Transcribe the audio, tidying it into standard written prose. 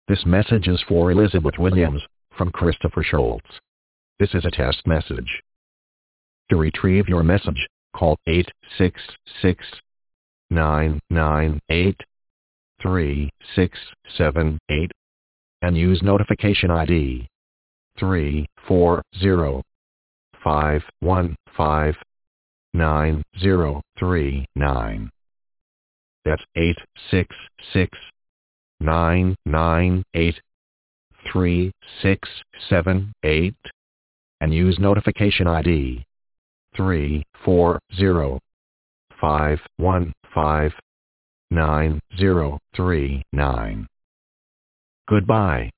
This message is for Elizabeth Williams, from Christopher Schultz. This is a test message. To retrieve your message, call 866-998-3678 and use notification ID 340-515-9039. That's 866-998-3678 and use notification ID 340-515-9039. Goodbye.